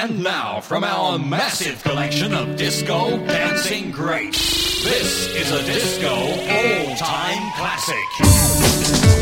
And now, from our massive collection of disco dancing greats, this is a disco all-time classic.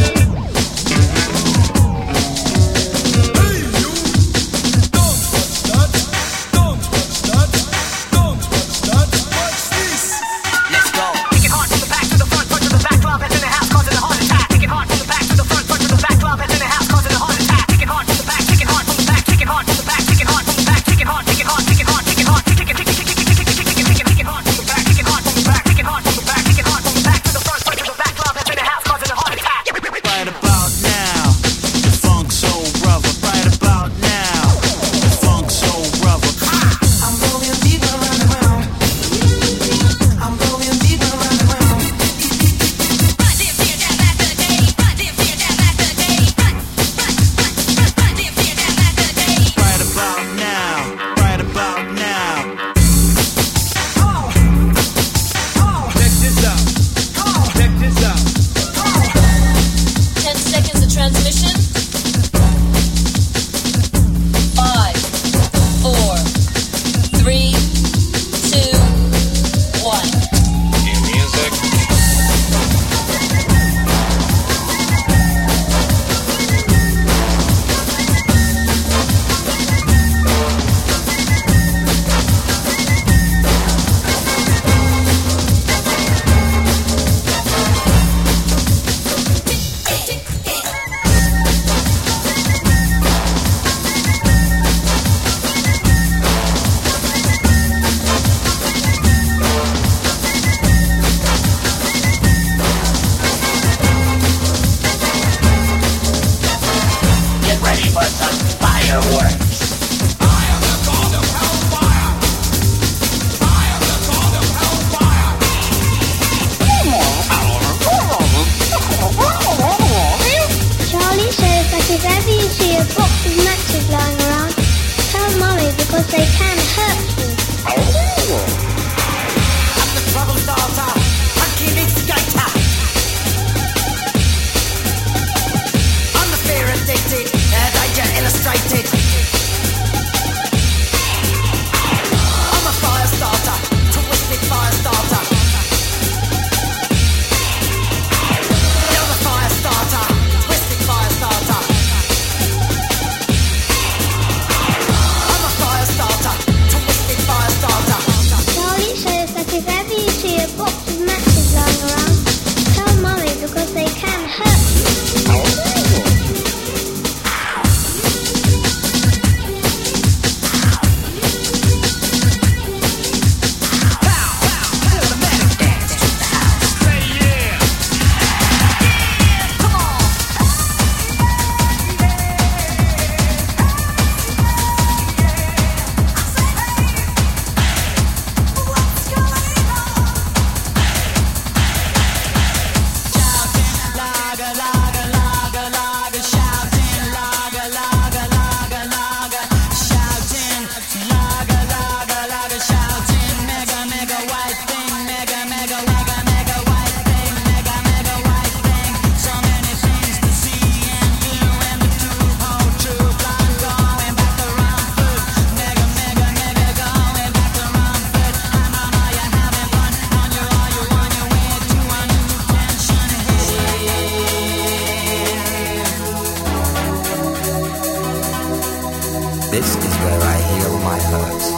This is where I heal my hurts.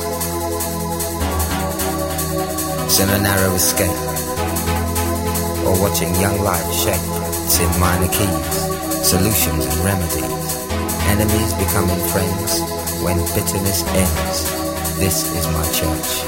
It's in a narrow escape, or watching young life shape. It's in minor keys, solutions and remedies. Enemies becoming friends when bitterness ends. This is my church.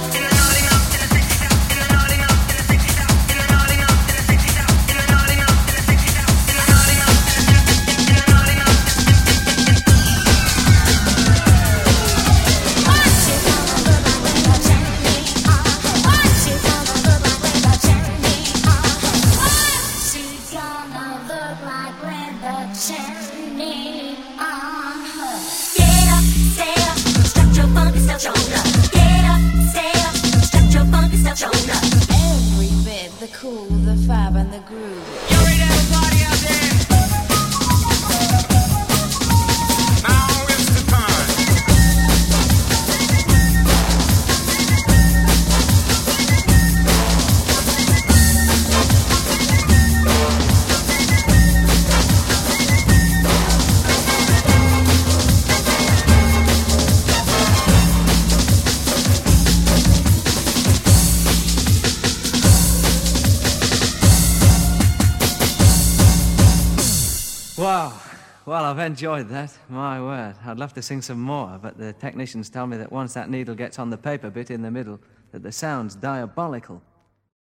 Cool, the fab and the groove. You ready to party out there? Now is the time. Well, I've enjoyed that. My word. I'd love to sing some more, but the technicians tell me that once that needle gets on the paper bit in the middle, that the sound's diabolical.